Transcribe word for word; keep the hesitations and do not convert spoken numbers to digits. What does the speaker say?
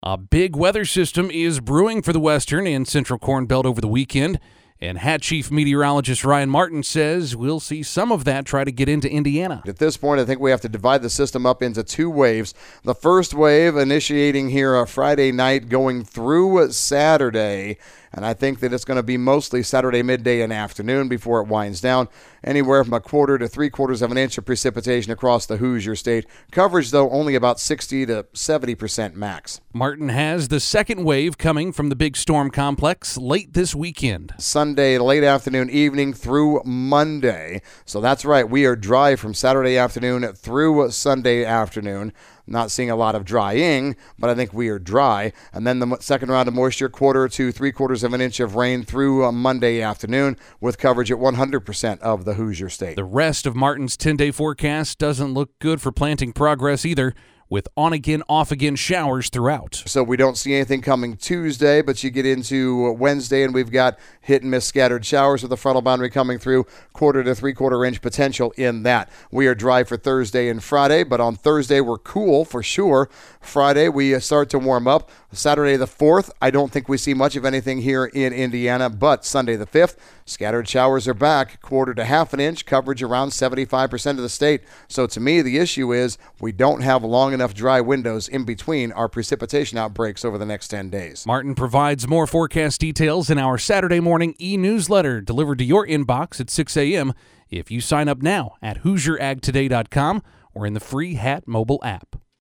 A big weather system is brewing for the western and central Corn Belt over the weekend, and Hat Chief Meteorologist Ryan Martin says we'll see some of that try to get into Indiana. At this point, I think we have to divide the system up into two waves. The first wave initiating here on Friday night going through Saturday, and I think that it's going to be mostly Saturday midday and afternoon before it winds down. Anywhere from a quarter to three quarters of an inch of precipitation across the Hoosier State. Coverage, though, only about sixty to seventy percent max. Martin has the second wave coming from the big storm complex late this weekend. Sunday, late afternoon, evening through Monday. So that's right, we are dry from Saturday afternoon through Sunday afternoon. Not seeing a lot of drying, but I think we are dry. And then the second round of moisture, quarter to three quarters of an inch of rain through uh, Monday afternoon with coverage at one hundred percent of the Hoosier State. The rest of Martin's ten-day forecast doesn't look good for planting progress either, with on-again, off-again showers throughout. So we don't see anything coming Tuesday, but you get into Wednesday, and we've got hit-and-miss scattered showers with the frontal boundary coming through, quarter to three-quarter inch potential in that. We are dry for Thursday and Friday, but on Thursday we're cool for sure. Friday we start to warm up. Saturday the fourth, I don't think we see much of anything here in Indiana, but Sunday the fifth, scattered showers are back, quarter to half an inch, coverage around seventy-five percent of the state. So to me, the issue is we don't have long enough dry windows in between our precipitation outbreaks over the next ten days. Martin provides more forecast details in our Saturday morning e-newsletter delivered to your inbox at six a.m. if you sign up now at Hoosier Ag Today dot com or in the free Hat mobile app.